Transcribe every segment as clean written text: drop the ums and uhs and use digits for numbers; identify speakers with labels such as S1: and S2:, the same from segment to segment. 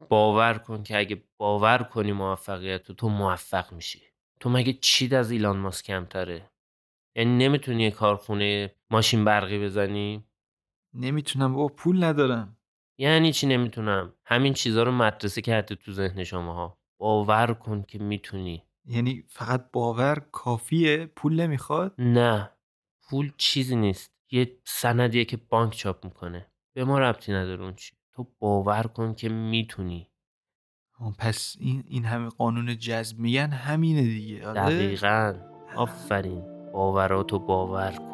S1: باور کن که اگه باور کنی موفقیت رو تو موفق میشی. تو مگه چیت از ایلان ماسک کمتره؟ یعنی نمیتونی یه کارخونه ماشین برقی بزنی؟
S2: نمیتونم بابا، پول ندارم.
S1: یعنی چی نمیتونم؟ همین چیزا رو مدرسه کرده تو ذهن شماها. باور کن که میتونی.
S2: یعنی فقط باور کافیه؟ پول نمیخواد؟
S1: نه، پول چیزی نیست. یه سندیه که بانک چاپ میکنه. به ما ربطی نداره اون چی. تو باور کن که میتونی.
S2: پس این همه قانون جذب میگن همینه دیگه. آره.
S1: دقیقاً. آفرین. باوراتو باور کن.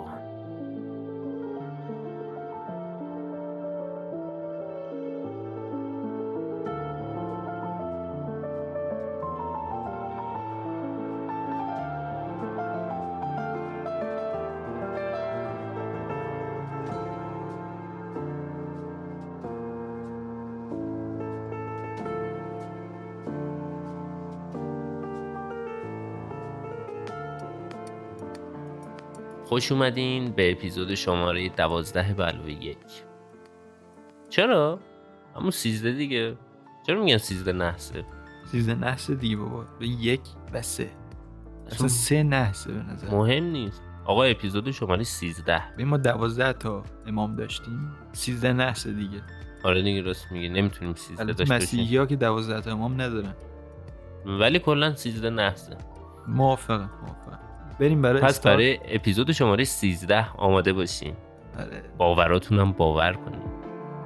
S1: خوش اومدین به اپیزود شماره 12-1. چرا؟ همون 13 دیگه. چرا میگن 13 نحسه؟
S2: 13 نحسه دیگه بابا. به 1 و 3. اصلا 3 نحسه به نظر.
S1: مهم نیست. آقا اپیزود شماره 13.
S2: به ما 12 تا امام داشتیم. 13 نحسه دیگه.
S1: آره دیگه راست میگه. نمیتونیم 13
S2: البته
S1: داشته باشیم.
S2: مسیحی ها که 12 تا امام ندارن.
S1: ولی کلا 13 نحسه.
S2: موافقم. بریم برای
S1: پس برای اپیزود شماره 13 آماده باشین.
S2: آره.
S1: باوراتونم باور کنین.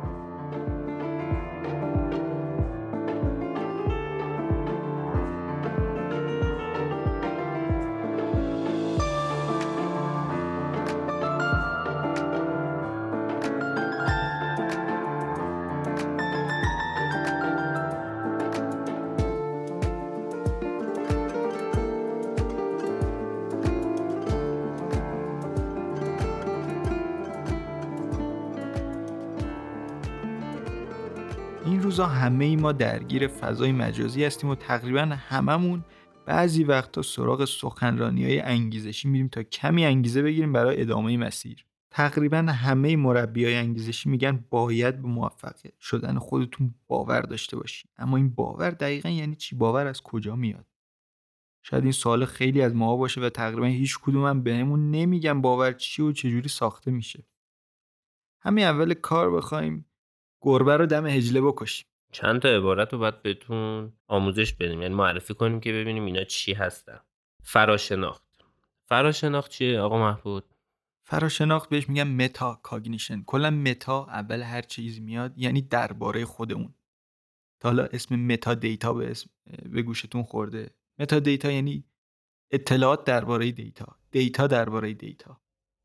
S2: این روزا همه ما درگیر فضای مجازی هستیم و تقریبا هممون بعضی وقتا سراغ سخنرانی‌های انگیزشی میریم تا کمی انگیزه بگیریم برای ادامه مسیر. تقریبا همه مربیای انگیزشی میگن باید به موفقیت شدن خودتون باور داشته باشی. اما این باور دقیقاً یعنی چی؟ باور از کجا میاد؟ شاید این سوال خیلی از ما باشه و تقریبا هیچ کدومم بهمون نمیگن باور چی و چجوری ساخته میشه. همین اول کار بخوایم گربه رو دم حجله بکشیم.
S1: چند تا عبارت رو باید بهتون آموزش بدیم، یعنی معرفی کنیم که ببینیم اینا چی هستن. فراشناخت چیه آقا محمود؟
S2: فراشناخت بهش میگن متا کاگنیشن. کلا متا اول هر چیزی میاد یعنی درباره خودمون. تا حالا اسم متا دیتا به گوشتون خورده؟ متا دیتا یعنی اطلاعات درباره دیتا، دیتا درباره دیتا.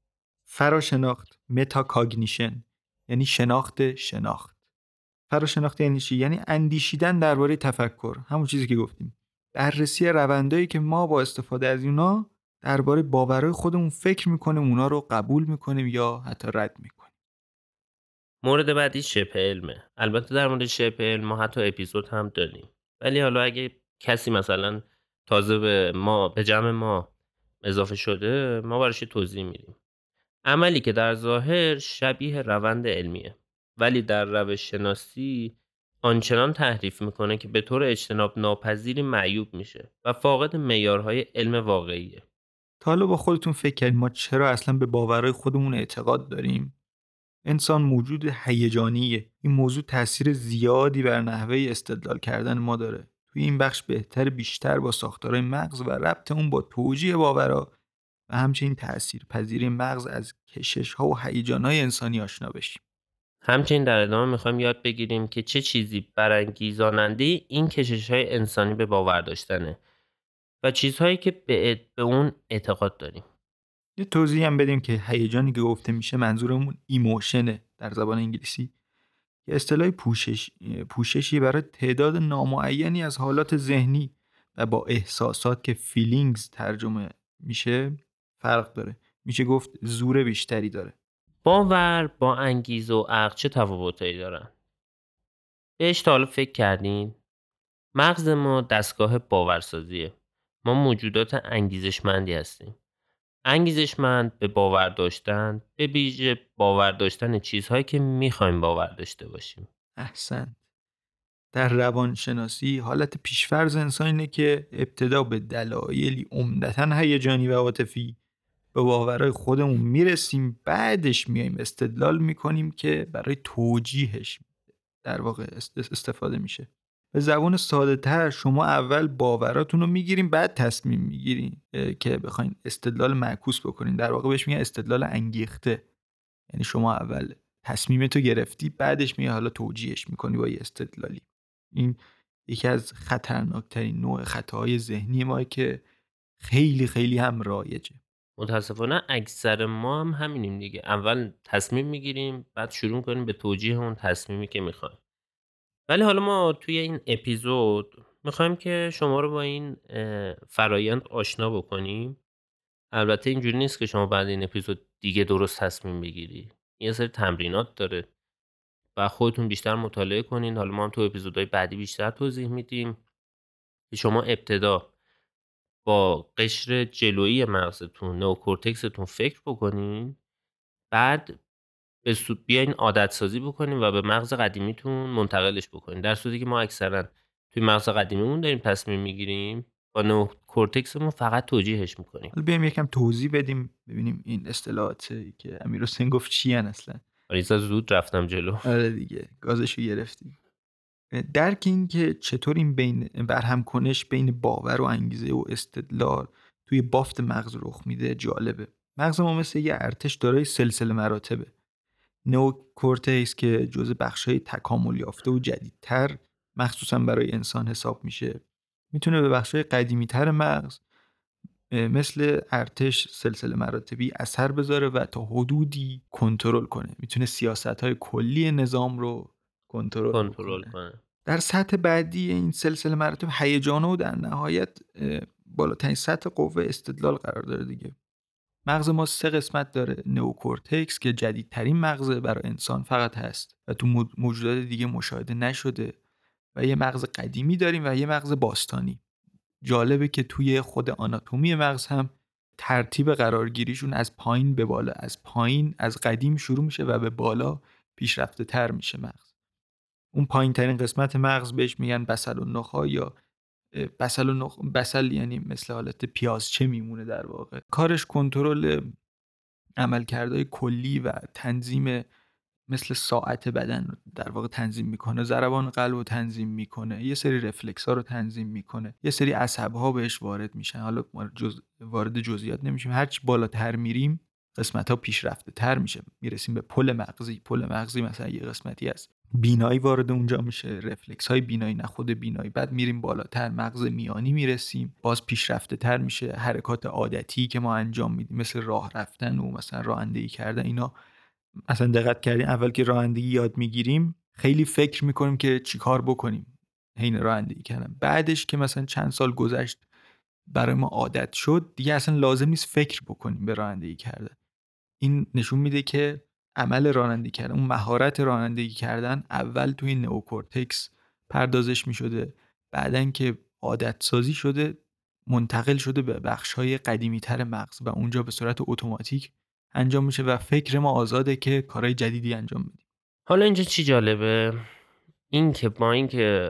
S2: فراشناخت متا کاگنیشن یعنی شناخت. فراشناخت یعنی چی؟ یعنی اندیشیدن درباره تفکر، همون چیزی که گفتیم. بررسی روندایی که ما با استفاده از اونا درباره باورهای خودمون فکر میکنیم، اونا رو قبول میکنیم یا حتی رد میکنیم.
S1: مورد بعدی شبه علمه. البته در مورد شبه علم ما حتی اپیزود هم داریم، ولی حالا اگه کسی مثلا تازه به جمع ما اضافه شده، ما براش توضیح میدیم. عملی که در ظاهر شبیه روند علمیه، ولی در روش شناسی آنچنان تحریف میکنه که به طور اجتناب ناپذیری معیوب میشه و فاقد معیارهای علم واقعیه.
S2: تا حالا با خودتون فکر کردید ما چرا اصلا به باورهای خودمون اعتقاد داریم؟ انسان موجود هیجانیه. این موضوع تاثیر زیادی بر نحوه استدلال کردن ما داره. توی این بخش بیشتر با ساختارهای مغز و ربط اون با توجیه باورها و همچنین تاثیرپذیری مغز از کشش‌ها و هیجان‌های انسانی آشنا بشیم.
S1: همچنین در ادامه میخوایم یاد بگیریم که چه چیزی برانگیزاننده این کشش‌های انسانی به باور داشتنه و چیزهایی که به اون اعتقاد داریم.
S2: یه توضیح هم بدیم که هیجانی که گفته میشه منظورمون ایموشنه در زبان انگلیسی، که اصطلاح پوششی برای تعداد نامعینی از حالات ذهنی و با احساسات که فیلینگز ترجمه میشه فرق داره. میشه گفت زور بیشتری داره.
S1: باور با انگیزه و عقل چه تفاوتایی دارن؟ بهش تا حالا فکر کردین؟ مغز ما دستگاه باورسازیه. ما موجودات انگیزشمندی هستیم. انگیزشمند به باور داشتن، به ویژه باور داشتن چیزهایی که میخوایم باور داشته باشیم.
S2: احسن. در روانشناسی حالت پیشفرض انسان اینه که ابتدا به دلایلی عمدتاً هیجانی و عاطفی به باورهای خودمون میرسیم، بعدش میایم استدلال میکنیم که برای توجیهش در واقع استفاده میشه. به زبان ساده تر شما اول باوراتون رو میگیریم بعد تصمیم میگیریم که بخواین استدلال معکوس بکنین. در واقع بهش میگن استدلال انگیخته. یعنی شما اول تصمیمتو گرفتی بعدش میای حالا توجیهش میکنی با یه استدلالی. این یکی از خطرناکترین نوع خطاهای ذهنی ما که خیلی خیلی هم رایجه.
S1: متاسفانه اکثر ما هم همینیم دیگه. اول تصمیم میگیریم بعد شروع کنیم به توجیه اون تصمیمی که میخوایم. ولی حالا ما توی این اپیزود میخوایم که شما رو با این فرایند آشنا بکنیم. البته اینجوری نیست که شما بعد این اپیزود دیگه درست تصمیم بگیری. یه سری تمرینات داره و خودتون بیشتر مطالعه کنین. حالا ما هم تو اپیزودهای بعدی بیشتر توضیح میدیم که شما ابتدا با قشر جلویی مغزتون، نئوکورتکستون فکر بکنین، بعد بیاین عادت سازی بکنین و به مغز قدیمیتون منتقلش بکنین. در صورتی که ما اکثرا توی مغز قدیمیمون داریم تصمیم میگیریم، با نئوکورتکسمون فقط توجیهش میکنیم.
S2: حالا بیایم یکم توضیح بدیم ببینیم این اصطلاحاتی که امیرحسین گفت چی ان اصلا.
S1: آریزا زود رفتم جلو.
S2: آره دیگه گازشو گرفتیم. درک این که چطور این برهم کنش بین باور و انگیزه و استدلال توی بافت مغز رخ میده جالبه. مغز ما مثل یه ارتش دارای سلسله مراتبه. نئوکورتکس که جزء بخشای تکامل یافته و جدیدتر مخصوصا برای انسان حساب میشه، میتونه به بخشای قدیمیتر مغز مثل ارتش سلسله مراتبی اثر بذاره و تا حدودی کنترل کنه. میتونه سیاست‌های کلی نظام رو کنترل بکنه.
S1: کنه.
S2: در سطح بعدی این سلسله مراتب هیجان‌ها و در نهایت بالاترین سطح قوه استدلال قرار داره دیگه. مغز ما 3 قسمت داره. نئوکورتکس که جدیدترین مغز برای انسان فقط هست و تو موجودات دیگه مشاهده نشده، و یه مغز قدیمی داریم و یه مغز باستانی. جالبه که توی خود آناتومی مغز هم ترتیب قرارگیریشون از پایین به بالا، از پایین از قدیم شروع میشه و به بالا پیشرفته تر میشه مغز. اون پایین ترین قسمت مغز بهش میگن بصل النخاع یا بصل یعنی مثل حالت پیازچه میمونه در واقع. کارش کنترل عملکردهای کلی و تنظیم، مثل ساعت بدن رو در واقع تنظیم میکنه، ضربان قلب رو تنظیم میکنه، یه سری رفلکس ها رو تنظیم میکنه، یه سری عصب ها بهش وارد میشن. حالا وارد جزئیات نمیشیم. هرچی بالاتر میریم قسمت ها پیشرفته تر میشه، میرسیم به پل مغزی. پل مغزی مثلا یه قسمتی هست بینایی وارد اونجا میشه، رفلکس های بینایی، نه خود بینایی. بعد میریم بالاتر مغز میانی میرسیم، باز پیشرفته تر میشه. حرکات عادتی که ما انجام میدیم مثل راه رفتن و مثلا رانندگی کردن، اینا اصلا دقت کردین اول که رانندگی یاد میگیریم خیلی فکر میکنیم که چی کار بکنیم حین رانندگی کردن. بعدش که مثلا چند سال گذشت برای ما عادت شد دیگه اصلا لازم نیست فکر بکنیم به رانندگی کردن. این نشون میده که عمل رانندگی کردن، اون مهارت رانندگی کردن، اول توی نئوکورتکس پردازش میشده، بعدن که عادت سازی شده منتقل شده به بخش‌های قدیمی‌تر مغز و اونجا به صورت اتوماتیک انجام میشه و فکر ما آزاده که کارهای جدیدی انجام بدیم.
S1: حالا اینجا چی جالبه؟ این که با این که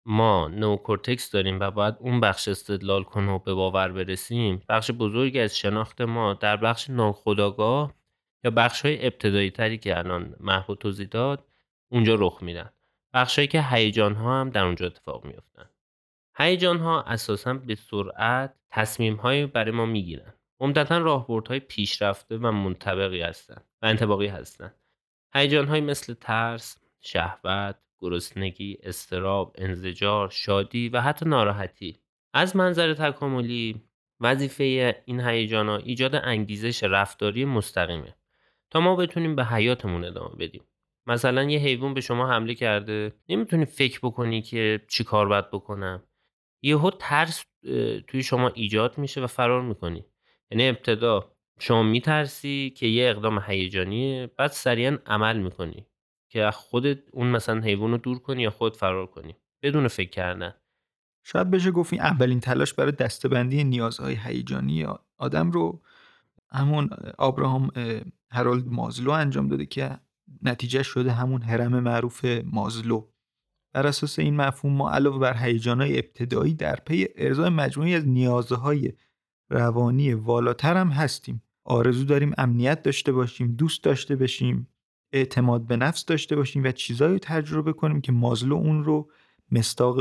S1: ما نئوکورتکس داریم و باید اون بخش استدلال کنه و به باور برسیم، بخش بزرگی از شناخت ما در بخش ناخودآگاه یا بخش‌های ابتدایی تری که الان محمود توضیح داد اونجا رخ میدن. بخشایی که هیجان‌ها هم در اونجا اتفاق میافتن. هیجان‌ها اساساً به سرعت تصمیم‌هایی برای ما میگیرن. عمدتاً راهبردهای پیشرفته و منطبقی هستند و انطباقی هستند. هیجان‌هایی مثل ترس، شهوت، گرسنگی، اضطراب، انزجار، شادی و حتی ناراحتی. از منظر تکاملی وظیفه این هیجان‌ها ایجاد انگیزش رفتاری مستقیمه تا ما بتونیم به حیاتمون ادامه بدیم. مثلا یه حیوان به شما حمله کرده، نمیتونی فکر بکنی که چی کار باید بکنم. یهو ترس توی شما ایجاد میشه و فرار میکنی. یعنی ابتدا شما میترسی که یه اقدام هیجانیه، بعد سریعا عمل میکنی که از خودت اون مثلا حیوان رو دور کنی یا خود فرار کنی بدون فکر کردن.
S2: شاید بشه گفت این اولین تلاش برای دسته‌بندی نیازهای هیجانی آدم رو همون آبراهام هارولد مازلو انجام داده که نتیجه شده همون هرم معروف مازلو. بر اساس این مفهوم ما علاوه بر هیجان‌های ابتدایی در پی ارضای مجموعی از نیازهای روانی والاتر هم هستیم. آرزو داریم امنیت داشته باشیم، دوست داشته باشیم، اعتماد به نفس داشته باشیم و چیزایی رو تجربه کنیم که مازلو اون رو مصداق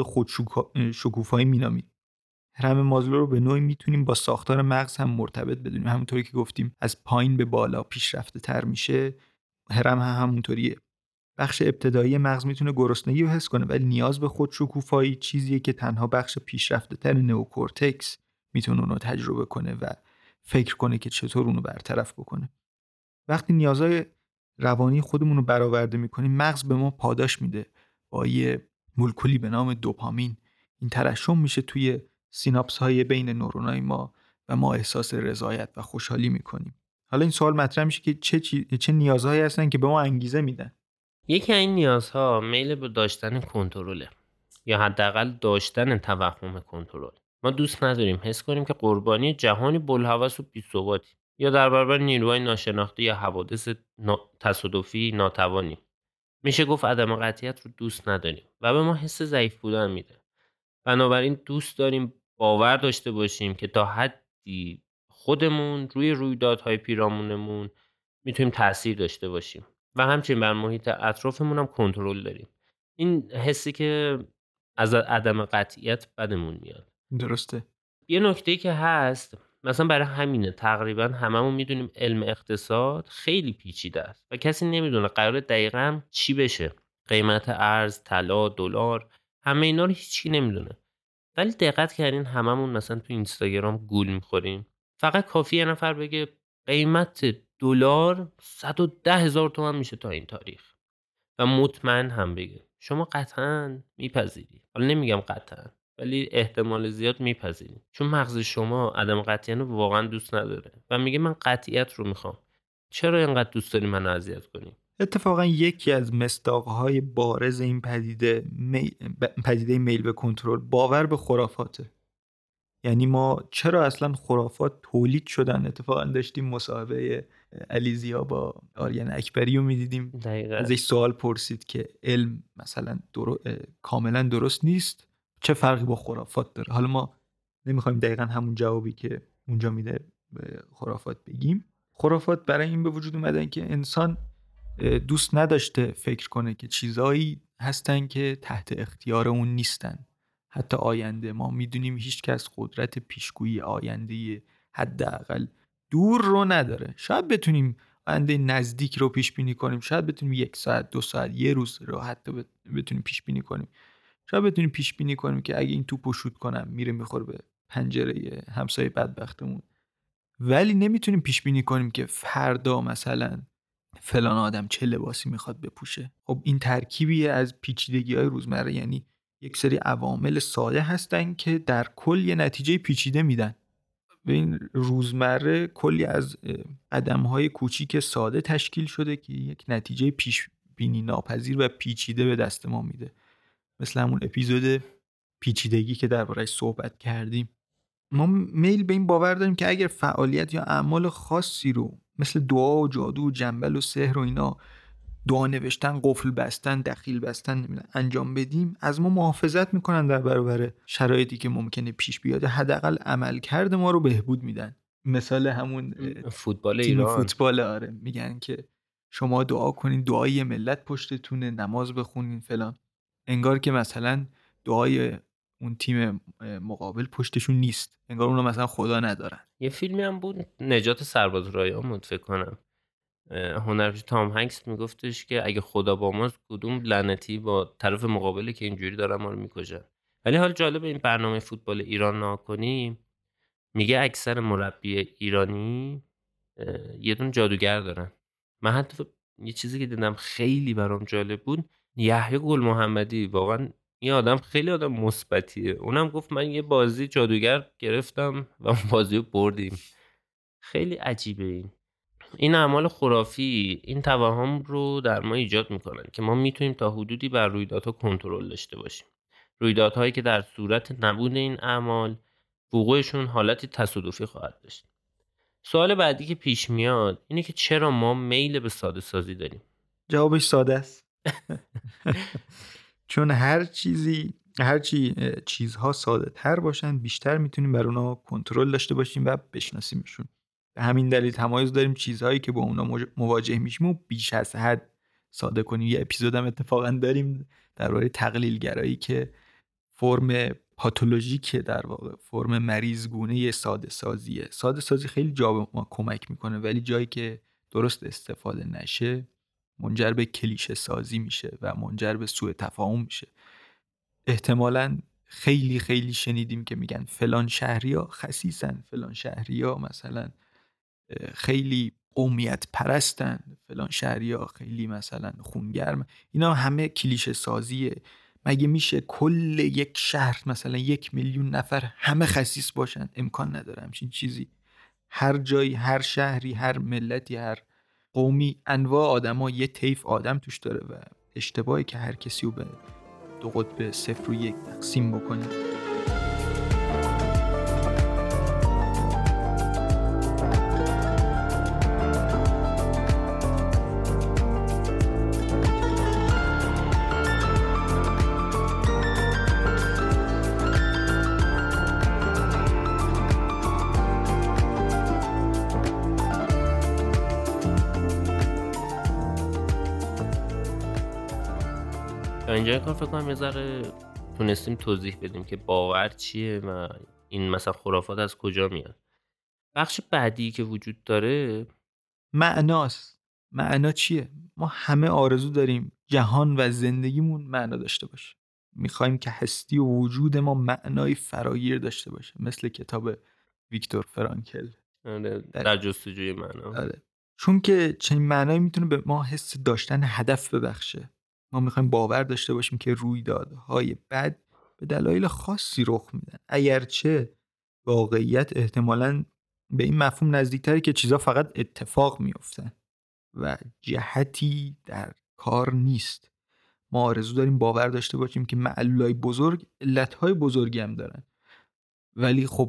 S2: شکوفایی مینامید. هرم مازلو رو به نوعی میتونیم با ساختار مغز هم مرتبط بدونیم. همونطوری که گفتیم از پایین به بالا پیشرفته تر میشه، هرم هم همونطوریه. بخش ابتدایی مغز میتونه گرسنگی رو حس کنه، ولی نیاز به خودشکوفایی چیزیه که تنها بخش پیشرفته تر نئوکورتکس میتونه اونو تجربه کنه و فکر کنه که چطور اونو برطرف بکنه. وقتی نیازهای روانی خودمون رو برآورده میکنیم، مغز به ما پاداش میده با یه مولکولی به نام دوپامین. این ترشح میشه توی سیناپس های بین نورونای ما و ما احساس رضایت و خوشحالی میکنیم. حالا این سوال مطرح میشه که چه نیازهایی هستن که به ما انگیزه میدن؟
S1: یکی از این نیازها میل به داشتن کنترله، یا حداقل داشتن توهم کنترل. ما دوست نداریم حس کنیم که قربانی جهانی بلهوس و بی‌ثباتی، یا در برابر نیروهای ناشناخته یا حوادث تصادفی ناتوانیم. میشه گفت عدم قطعیت رو دوست نداریم و به ما حس ضعیف بودن میده. بنابراین دوست داریم باور داشته باشیم که تا حدی خودمون روی رویدادهای پیرامونمون میتونیم تأثیر داشته باشیم و همچنین بر محیط اطرافمون هم کنترل داریم. این حسی که از عدم قطعیت بدمون میاد.
S2: درسته.
S1: یه نکته‌ای که هست، مثلا برای همینه تقریبا هممون میدونیم علم اقتصاد خیلی پیچیده است و کسی نمیدونه قرار دقیقاً چی بشه. قیمت ارز، طلا، دلار، همه اینا رو هیچکی نمیدونه. ولی دقت کردین هممون مثلا تو اینستاگرام گول میخوریم؟ فقط کافیه یه نفر بگه قیمت دلار 110,000 تومان میشه تا این تاریخ و مطمئن هم بگه، شما قطعاً میپذیری. حالا نمیگم قطعاً، ولی احتمال زیاد میپذیری، چون مغز شما عدم قطعیت رو واقعا دوست نداره و میگه من قطعیت رو میخوام. چرا اینقدر دوست داری منو اذیت کنی؟
S2: اتفاقا یکی از مصداقهای بارز این پدیده میل به کنترل باور به خرافاته. یعنی ما چرا اصلا خرافات تولید شدن؟ اتفاقا داشتیم مصاحبه علیزیا با آریان اکبری رو میدیدیم،
S1: دقیقاً.
S2: ازش سوال پرسید که علم مثلا کاملا درست نیست، چه فرقی با خرافات داره؟ حالا ما نمیخوایم دقیقا همون جوابی که اونجا میده به خرافات بگیم. خرافات برای این به وجود اومدن که انسان دوست نداشته فکر کنه که چیزایی هستن که تحت اختیار اون نیستن. حتی آینده، ما میدونیم هیچ کس قدرت پیشگویی آینده حداقل دور رو نداره. شاید بتونیم آینده نزدیک رو پیش بینی کنیم، شاید بتونیم 1 ساعت 2 ساعت یه روز رو حتی بتونیم پیش بینی کنیم. شاید بتونیم پیش بینی کنیم که اگه این توپو شوت کنم میره میخوره به پنجره همسایه بدبختمون، ولی نمیتونیم پیش بینی کنیم که فردا مثلا فلان آدم چه لباسی میخواد بپوشه. خب این ترکیبی از پیچیدگی‌های روزمره، یعنی یک سری عوامل ساده هستن که در کل یه نتیجه پیچیده میدن. به این روزمره کلی از قدم‌های کوچیک ساده تشکیل شده که یک نتیجه پیش بینی ناپذیر و پیچیده به دست ما میده. مثل همون اپیزود پیچیدگی که درباره‌اش صحبت کردیم. ما میل به این باور داریم که اگر فعالیت یا اعمال خاصی رو مثل دعا و جادو و جنبل و سحر و اینا، دعا نوشتن، قفل بستن، دخیل بستن انجام بدیم، از ما محافظت میکنن در برابر شرایطی که ممکنه پیش بیاد، حداقل عملکرد ما رو بهبود میدن. مثال همون
S1: فوتبال
S2: تیم
S1: ایران.
S2: فوتبال، آره، میگن که شما دعا کنین، دعای ملت پشتتونه، نماز بخونین فلان. انگار که مثلا دعای اون تیم مقابل پشتشون نیست، انگار اونو مثلا خدا ندارن.
S1: یه فیلمی هم بود، نجات سرباز رایان بود فکر کنم، هنرپیشه تام هنگس میگفتش که اگه خدا با ماست کدوم لعنتی با طرف مقابله که اینجوری دارن ما رو میکشن. ولی حال جالب این برنامه فوتبال ایران ناکنی، میگه اکثر مربی ایرانی یه دون جادوگر دارن. من حتی یه چیزی که دیدم خیلی برام جالب بود، یحیی گل محمدی، واقعا این آدم خیلی آدم مثبتیه. اونم گفت من یه بازی جادوگر گرفتم و اون بازی رو بردیم. خیلی عجیبه این اعمال خرافی این توهم رو در ما ایجاد میکنن که ما میتونیم تا حدودی بر رویدادها کنترل داشته باشیم. رویدادهایی که در صورت نبود این اعمال وقوعشون حالتی تصادفی خواهد داشت. سوال بعدی که پیش میاد اینه که چرا ما میل به ساده سازی داریم؟
S2: جوابش ساده است. چون هرچی چیزها ساده تر باشن بیشتر میتونیم بر اونا کنترل داشته باشیم و بشناسیمشون. به همین دلیل تمایز داریم چیزهایی که با اونا مواجه میشیم و بیش از حد ساده کنیم. یه اپیزودم اتفاقا داریم درباره تقلیل گرایی که فرم پاتولوژیکه، در واقع فرم مریضگونه ساده سازیه. ساده سازی خیلی جا به ما کمک میکنه، ولی جایی که درست استفاده نشه منجر به کلیشه سازی میشه و منجر به سوء تفاهم میشه. احتمالاً خیلی خیلی شنیدیم که میگن فلان شهریا خسیسن، فلان شهریا مثلا خیلی قومیت پرستن، فلان شهریا خیلی مثلا خونگرم. اینا همه کلیشه سازیه. مگه میشه کل یک شهر مثلا 1,000,000 نفر همه خسیس باشن؟ امکان نداره همچین چیزی. هر جایی، هر شهری، هر ملتی، هر قومی انواع آدما، یه طیف آدم توش داره و اشتباهی که هر کسی رو به دو قطب 0 و 1 تقسیم بکنیم.
S1: تا اینجا کار فکر کنم یه ذره تونستیم توضیح بدیم که باور چیه و این مثلا خرافات از کجا میاد. بخش بعدی که وجود داره
S2: معناست. معنا چیه؟ ما همه آرزو داریم جهان و زندگیمون معنا داشته باشه. میخوایم که هستی و وجود ما معنای فراگیر داشته باشه، مثل کتاب ویکتور فرانکل.
S1: در جستجوی معنا.
S2: آره. چون که چنین معنایی میتونه به ما حس داشتن هدف ببخشه. ما میخوایم باور داشته باشیم که رویدادهای بد به دلایل خاصی رخ میدن، اگرچه واقعیت احتمالاً به این مفهوم نزدیکتره که چیزا فقط اتفاق میافتن و جهتی در کار نیست. ما آرزو داریم باور داشته باشیم که معلولای بزرگ علتهای بزرگی هم دارن، ولی خب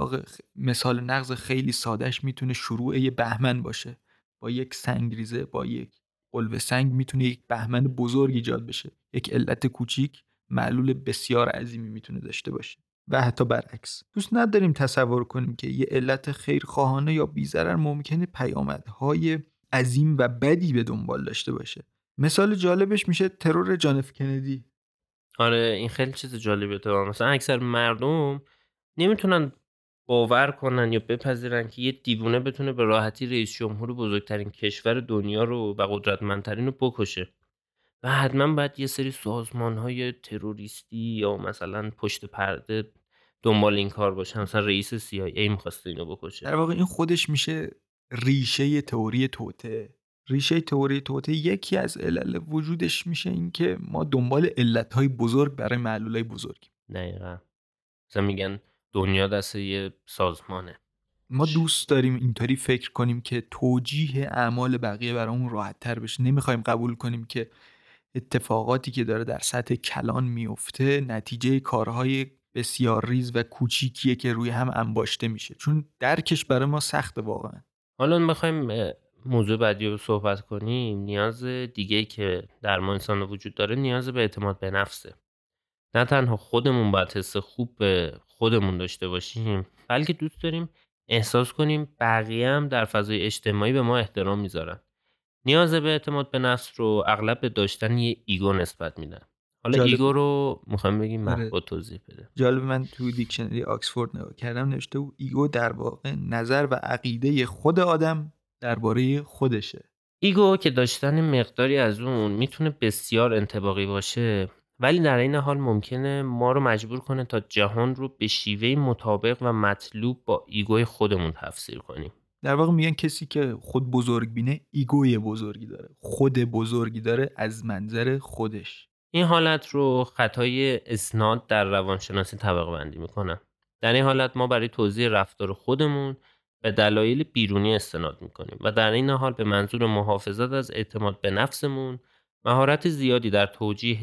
S2: مثال نقض خیلی سادهش میتونه شروع یه بهمن باشه. با یک سنگریزه، با یک قلب سنگ میتونه یک بهمن بزرگ ایجاد بشه. یک علت کوچیک معلول بسیار عظیمی میتونه داشته باشه و حتی برعکس. دوست نداریم تصور کنیم که یه علت خیرخواهانه یا بی‌ضرر ممکنه پیامدهای عظیم و بدی به دنبال داشته باشه. مثال جالبش میشه ترور جان اف کندی.
S1: آره این خیلی چیز جالبیه. تو مثلا اکثر مردم نمیتونن باور کنن یا بپذیرن که یه دیوونه بتونه به راحتی رئیس جمهور بزرگترین کشور دنیا رو و قدرتمندترین رو بکشه و حتما باید یه سری سازمان‌های تروریستی یا مثلا پشت پرده دنبال این کار باشن. مثلا رئیس CIA می‌خواسته اینو بکشه.
S2: در واقع این خودش میشه ریشه تئوری توطئه. ریشه تئوری توطئه یکی از علل وجودش میشه این که ما دنبال علتهای بزرگ برای معلولای بزرگیم.
S1: دقیقاً. مثلا میگن دنیا دست یه سازمانه.
S2: ما دوست داریم اینطوری فکر کنیم که توجیه اعمال بقیه برامون راحت تر بشه. نمیخوایم قبول کنیم که اتفاقاتی که داره در سطح کلان میفته نتیجه کارهای بسیار ریز و کوچیکیه که روی هم انباشته میشه، چون درکش برای ما سخته واقعا.
S1: حالا بخوایم موضوع بعدی رو صحبت کنیم، نیاز دیگه‌ای که در ما انسان وجود داره نیاز به اعتماد به نفسه. نه تنها خودمون باید حس خوب به خودمون داشته باشیم، بلکه دوست داریم احساس کنیم بقیه هم در فضای اجتماعی به ما احترام میذارن. نیاز به اعتماد به نفس رو اغلب به داشتن یه ایگو نسبت میدن. حالا
S2: جالب.
S1: ایگو رو میخوام بگیم
S2: آره.
S1: محبوب توضیح بده.
S2: جالب، من تو دیکشنری آکسفورد نگاه کردم نوشته بود ایگو در واقع نظر و عقیده خود آدم درباره خودشه.
S1: ایگو که داشتن مقداری از اون میتونه بسیار انطباقی باشه، ولی در این حال ممکنه ما رو مجبور کنه تا جهان رو به شیوه مطابق و مطلوب با ایگوی خودمون تفسیر کنیم.
S2: در واقع میگن کسی که خود بزرگ بینه ایگوی بزرگی داره، خود بزرگی داره از منظر خودش.
S1: این حالت رو خطای اسناد در روانشناسی طبقه بندی میکنن. در این حالت ما برای توضیح رفتار خودمون به دلایل بیرونی استناد میکنیم و در این حال به منظور محافظت از اعتماد به نفسمون مهارت زیادی در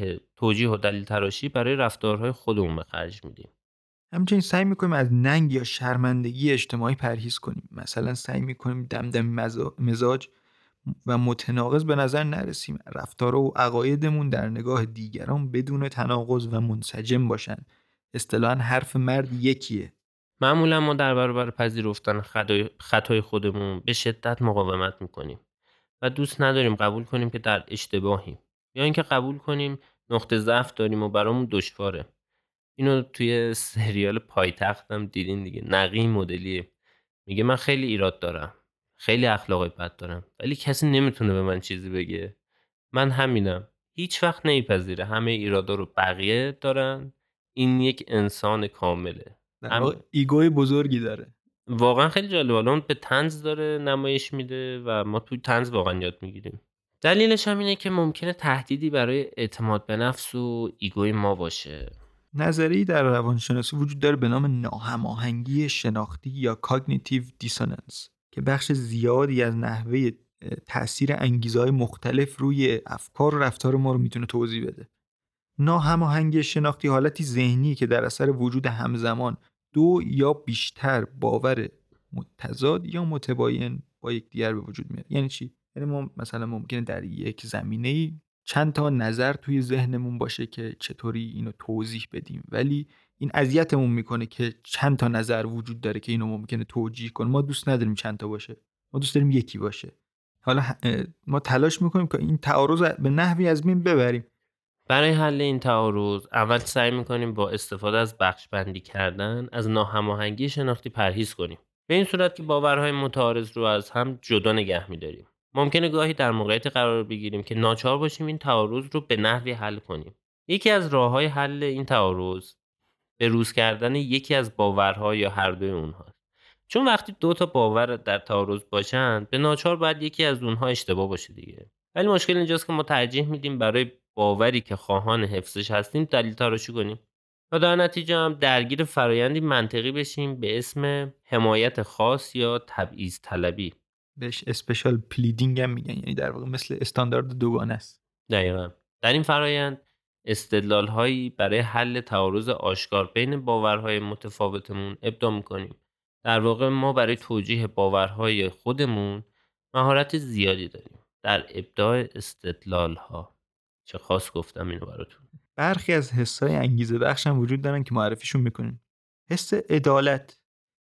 S1: توجیه و دلیل تراشی برای رفتارهای خودمون به خرج میدیم.
S2: همچنین سعی میکنیم از ننگ یا شرمندگی اجتماعی پرهیز کنیم. مثلا سعی میکنیم دمدمی مزاج و متناقض به نظر نرسیم. رفتار و عقایدمون در نگاه دیگران بدون تناقض و منسجم باشن. اصطلاحاً حرف مرد یکیه.
S1: معمولا ما در برابر پذیرفتن خطای خودمون به شدت مقاومت میکنیم و دوست نداریم قبول کنیم که در اشتباهیم، یا اینکه قبول کنیم نقطه ضعف داریم و برامون دشواره. اینو توی سریال پایتخت هم دیدین دیگه. نقی مدلیه، میگه من خیلی ایراد دارم، خیلی اخلاق بد دارم، ولی کسی نمیتونه به من چیزی بگه. من همینم. هیچ وقت نمیپذیره همه ایرادا رو بقیه دارن. این یک انسان کامله.
S2: در واقع ایگوی بزرگی داره.
S1: واقعا خیلی جالبه. اون به طنز داره نمایش میده و ما توی طنز واقعا یاد میگیریم. دلیلش هم اینه که ممکنه تهدیدی برای اعتماد به نفس و ایگوی ما باشه.
S2: نظریه‌ای در روانشناسی وجود داره به نام ناهماهنگی شناختی یا cognitive dissonance که بخش زیادی از نحوه تأثیر انگیزه‌های مختلف روی افکار و رفتار ما رو میتونه توضیح بده. ناهماهنگی شناختی حالتی ذهنی که در اثر وجود همزمان دو یا بیشتر باور متضاد یا متباین با یکدیگر به وجود میاد. یعنی چی؟ یعنی ما مثلا ممکنه در یک زمینه‌ای چند تا نظر توی ذهنمون باشه که چطوری اینو توضیح بدیم، ولی این اذیتمون میکنه که چند تا نظر وجود داره که اینو ممکنه توجیه کنه. ما دوست نداریم چند تا باشه، ما دوست داریم یکی باشه. حالا ما تلاش میکنیم که این تعارض به نحوی از بین ببریم.
S1: برای حل این تعارض اول سعی میکنیم با استفاده از بخش بندی کردن از ناهماهنگی شناختی پرهیز کنیم. به این صورت که باورهای متعارض رو از هم جدا نگه میداریم. ممکنه گاهی در موقعیت قرار بگیریم که ناچار باشیم این تعارض رو به نحوی حل کنیم. یکی از راه‌های حل این تعارض به روز کردن یکی از باورها یا هر دوی اونها. چون وقتی دو تا باور در تعارض باشن به ناچار باید یکی از اونها اشتباه باشه دیگه. ولی مشکل اینجاست که ما ترجیح میدیم برای باوری که خواهان حفظش هستیم دلیل تراشی کنیم و در نتیجه هم درگیر فرایندی منطقی بشیم به اسم حمایت خاص یا تبعیض طلبی.
S2: بهش اسپشال پلیدینگ هم میگن، یعنی در واقع مثل استاندارد دوگانه است.
S1: دقیقاً. در این فرایند استدلال‌هایی برای حل تعارض آشکار بین باورهای متفاوتمون ابداع می‌کنیم. در واقع ما برای توجیه باورهای خودمون مهارت زیادی داریم در ابداع استدلال‌ها. چه خاص گفتم اینو براتون.
S2: برخی از حسای انگیزه بخش هم وجود دارن که معرفیشون میکنیم. حس عدالت.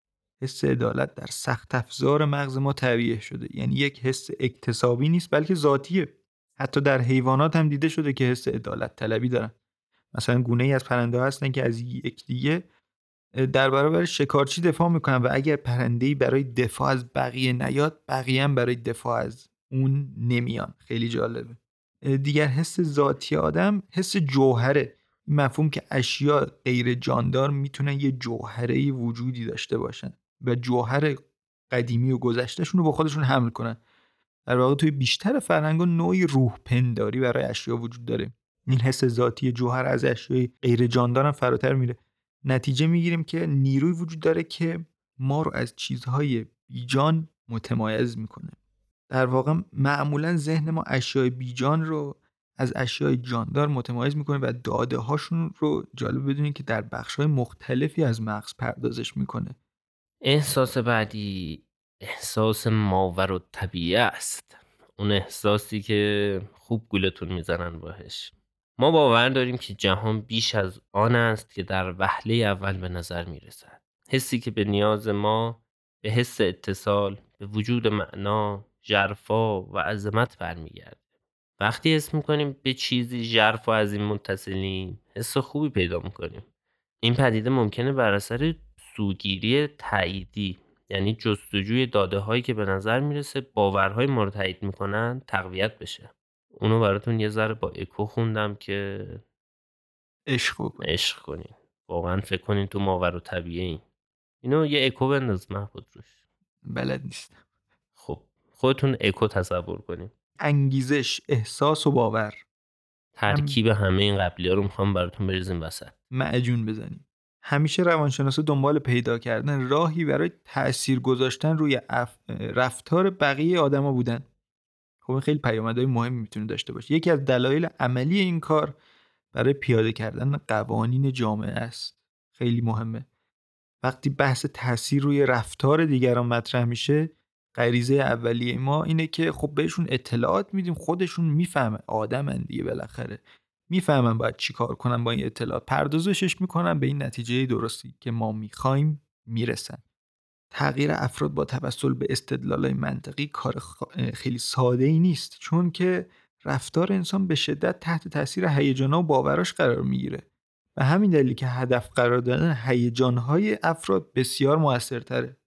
S2: حس عدالت در سخت افزار مغز ما تعبیه شده، یعنی یک حس اکتسابی نیست بلکه ذاتیه. حتی در حیوانات هم دیده شده که حس عدالت طلبی دارن. مثلا گونه‌ای از پرنده ها هستن که از یکدیگه در برابر شکارچی دفاع میکنن و اگر پرنده‌ای برای دفاع از بقیه نیاد، بقیه هم برای دفاع از اون نمیان. خیلی جالبه. دیگر حس ذاتی آدم حس جوهره. این مفهوم که اشیا غیر جاندار میتونن یه جوهره وجودی داشته باشن و جوهر قدیمی و گذشتهشون رو با خودشون حمل کنن. در واقع توی بیشتر فرهنگ‌ها نوعی روح پنداری برای اشیا وجود داره. این حس ذاتی جوهر از اشیای غیر جاندار هم فراتر میره. نتیجه میگیریم که نیروی وجود داره که ما رو از چیزهای بیجان متمایز میکنه. در واقع معمولا ذهن ما اشیای بیجان رو از اشیای جاندار متمایز میکنه و داده هاشون رو جالب بدونید که در بخش‌های مختلفی از مغز پردازش میکنه.
S1: احساس بعدی احساس ماورالطبیعه است. اون احساسی که خوب گولتون میزنن باهش. ما باور داریم که جهان بیش از آن است که در وهله اول به نظر میرسد. حسی که به نیاز ما به حس اتصال، به وجود معنا، ژرفا و عظمت برمیگرده. وقتی حس میکنیم به چیزی ژرف و عظیم متصلیم، حس خوبی پیدا میکنیم. این پدیده ممکنه بر اثر سوگیری تاییدی، یعنی جستجوی داده هایی که به نظر میرسه باورهای ما رو تایید میکنن، تقویت بشه. اونو براتون یه ذره با اکو خوندم که عشق کنین. واقعا فکر کنین تو ماورالطبیعه این. اینو یه اکو بنداز محمود روش.
S2: بلد نیستم.
S1: خب خودتون اکو تصور کنین.
S2: انگیزش، احساس و باور.
S1: ترکیب همه این قبلی ها رو میخوام براتون بریزیم وسط.
S2: معجون بزنیم. همیشه روانشناسا دنبال پیدا کردن راهی برای تأثیر گذاشتن روی رفتار بقیه آدما بودن. خب این خیلی پیامدهای مهمی میتونه داشته باشه. یکی از دلایل عملی این کار برای پیاده کردن قوانین جامعه است. خیلی مهمه. وقتی بحث تأثیر روی رفتار دیگران مطرح میشه، غریزه اولیه ما اینه که خب بهشون اطلاعات میدیم، خودشون میفهمن، آدمن دیگه بالاخره، میفهمن باید چی کار کنن با این اطلاعات، پردازشش میکنن، به این نتیجه درستی که ما میخوایم میرسن. تغییر افراد با توسل به استدلالای منطقی کار خیلی ساده ای نیست، چون که رفتار انسان به شدت تحت تاثیر هیجان‌ها و باوراش قرار میگیره. و همین دلیلی که هدف قرار دادن هیجان‌های افراد بسیار موثرتره.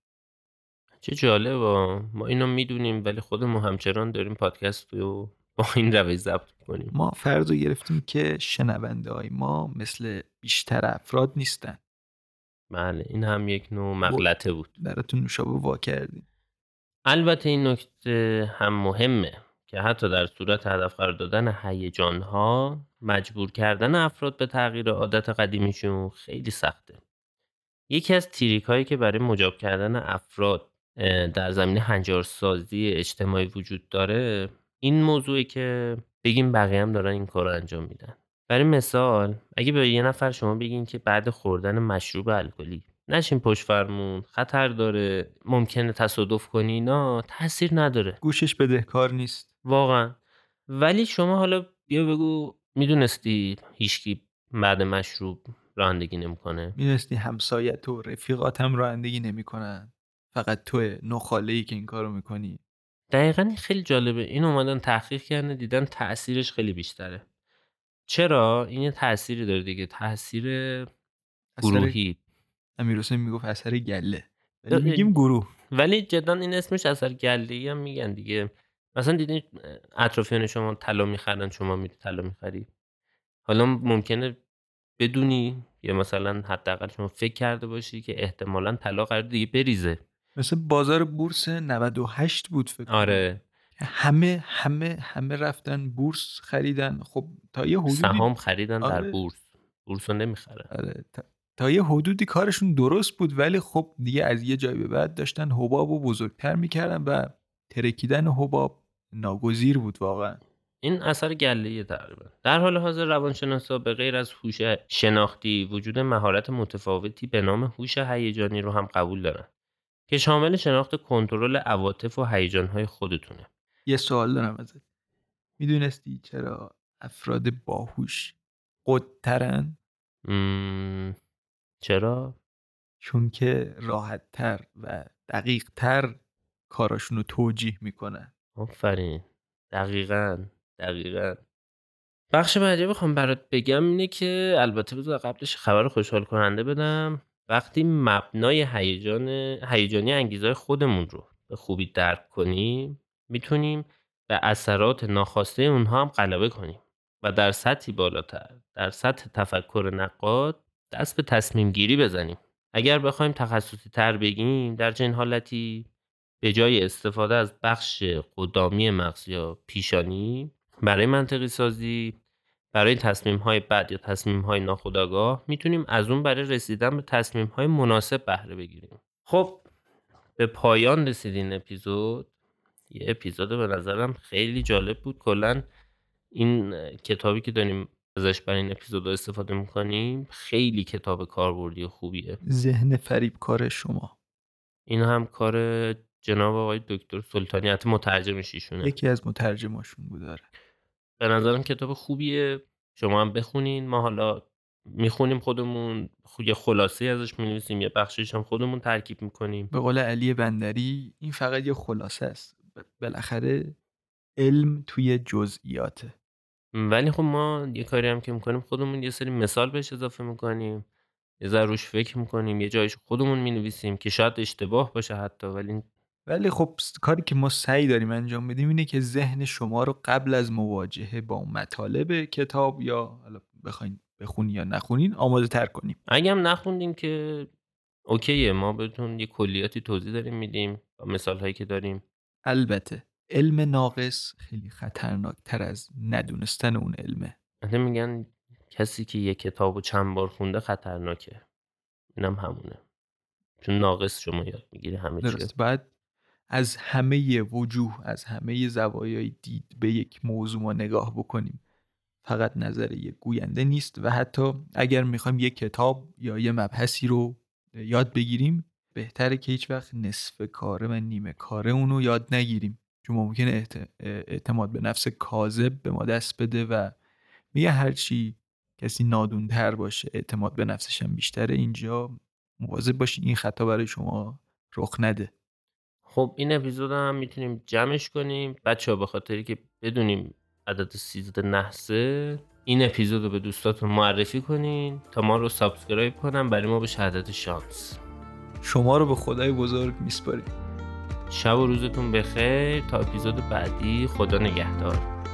S1: چه جالب ما اینو میدونیم ولی خودمون همچنان داریم پادکست رو با این روش ضبط میکنیم.
S2: ما فرض رو گرفتیم که شنونده‌های ما مثل بیشتر افراد نیستن.
S1: بله این هم یک نوع مغلطه بود.
S2: براتون نوشابه وا کردیم.
S1: البته این نکته هم مهمه که حتی در صورت هدف قرار دادن هیجان‌ها مجبور کردن افراد به تغییر عادت قدیمیشون خیلی سخته. یکی از تریک‌هایی که برای مجاب کردن افراد در زمینه هنجارسازی اجتماعی وجود داره این موضوعه که بگیم بقیه هم دارن این کار رو انجام میدن. برای مثال اگه به یه نفر شما بگین که بعد خوردن مشروب الکلی نشین پشت فرمون، خطر داره، ممکنه تصادف کنی، اینا تاثیر نداره
S2: گوشش بدهکار نیست.
S1: واقعا. ولی شما حالا بیا بگو میدونستی هیچکی بعد مشروب رانندگی نمیکنه؟
S2: میدونستی همسایت و رفیقات هم رانندگی نمی‌کنن، فقط توی نخاله‌ای که این کارو میکنی.
S1: دقیقا این خیلی جالبه. این اومدن تحقیق کردن دیدن تأثیرش خیلی بیشتره. چرا؟ این یه تأثیری داره دیگه، تأثیر
S2: اثر
S1: گروهی.
S2: امیرحسین میگفت اثر گله، ولی میگیم گروه.
S1: ولی جدا این اسمش اثر گله‌ای هم میگن دیگه. مثلا دیدین اطرافیان شما طلا میخرن، شما میری طلا میخری، حالا ممکنه بدونی یا مثلا حداقل شما فکر کرده باشی که احتمالاً طلا قرار دیگه بریزه.
S2: مثل بازار بورس 98 بود فکر کنم.
S1: آره
S2: همه رفتن بورس خریدن. خب تا یه حدودی
S1: سهام خریدن در
S2: آره
S1: بورس رو نمیخرن.
S2: آره تا یه حدودی کارشون درست بود، ولی خب دیگه از یه جایی به بعد داشتن حباب رو بزرگتر میکردن و ترکیدن حباب ناگزیر بود واقعا.
S1: این اثر گله‌ای تقریبا. در حال حاضر روانشناسا به غیر از هوش شناختی وجود مهارت متفاوتی به نام هوش هیجانی رو هم قبول دارن که شامل شناخت کنترل عواطف و هیجان‌های خودتونه.
S2: یه سوال دارم ازت، میدونستی چرا افراد باهوش قدترن؟
S1: مم، چرا؟
S2: چون که راحتتر و دقیقتر کاراشون رو توجیه میکنن.
S1: آفرین. دقیقاً دقیقاً. بخش بعدی بخوام برات بگم اینه که البته بذار قبلش خبر خوشحال کننده بدم. وقتی مبنای هیجانی انگیزهای خودمون رو به خوبی درک کنیم میتونیم به اثرات ناخواسته اونها هم غلبه کنیم و در سطحی بالاتر، در سطح تفکر نقاد، دست به تصمیم گیری بزنیم. اگر بخوایم تخصصی تر بگیم در چنین حالتی به جای استفاده از بخش قدامی مغز یا پیشانی برای منطقی سازی، برای تصمیم‌های بد یا تصمیم‌های ناخودآگاه میتونیم از اون برای رسیدن به تصمیم‌های مناسب بهره بگیریم. خب به پایان رسید این اپیزود. یه اپیزود به نظرم خیلی جالب بود. کلاً این کتابی که داریم ازش برای این اپیزود استفاده میکنیم خیلی کتاب کاربردی و خوبیه.
S2: ذهن فریبکار شما.
S1: این هم کار جناب آقای دکتر سلطانی، حتی مترجمش ایشونه.
S2: یکی از مترجماشون بود. داره
S1: به نظرم کتاب خوبیه، شما هم بخونین. ما حالا میخونیم خودمون، یه خلاصه ازش مینویسیم، یه بخشش هم خودمون ترکیب میکنیم.
S2: به قول علی بندری این فقط یه خلاصه است، بالاخره علم توی جزئیاته.
S1: ولی خب ما یه کاری هم که میکنیم خودمون یه سری مثال بهش اضافه میکنیم، یه ذره روش فکر میکنیم، یه جایش خودمون مینویسیم که شاید اشتباه باشه حتی،
S2: ولی خب کاری که ما سعی داریم انجام بدیم اینه که ذهن شما رو قبل از مواجهه با مطالب کتاب، یا حالا بخواین بخونین یا نخونین، آماده تر کنیم.
S1: اگه هم نخوندین که اوکیه، ما بهتون یه کلیاتی توضیح داریم میدیم با مثال هایی که داریم.
S2: البته علم ناقص خیلی خطرناک تر از ندونستن اون علمه.
S1: مثلا میگن کسی که یه کتابو چند بار خونده خطرناکه. اینم همونه، چون ناقص شما یاد میگیری همه چیه.
S2: درست، باید از همه وجوه، از همه زوایای دید به یک موضوع ما نگاه بکنیم. فقط نظر یک گوینده نیست. و حتی اگر میخوایم یک کتاب یا یه مبحثی رو یاد بگیریم، بهتره که هیچ وقت نصف کاره و نیمه کاره اونو یاد نگیریم، چون ممکنه اعتماد به نفس کاذب به ما دست بده و میگه هرچی کسی نادونتر باشه اعتماد به نفسش هم بیشتره. اینجا مواظب باشین این خطا برای شما رخ نده.
S1: خب این اپیزود هم میتونیم جمعش کنیم بچه‌ها، به خاطری که بدونیم عدد 13 نحسه. این اپیزود رو به دوستاتون معرفی کنین تا ما رو سابسکرایب کنن، برای ما بشه عدد شانس.
S2: شما رو به خدای بزرگ میسپاریم.
S1: شب و روزتون بخیر تا اپیزود بعدی. خدا نگهدار.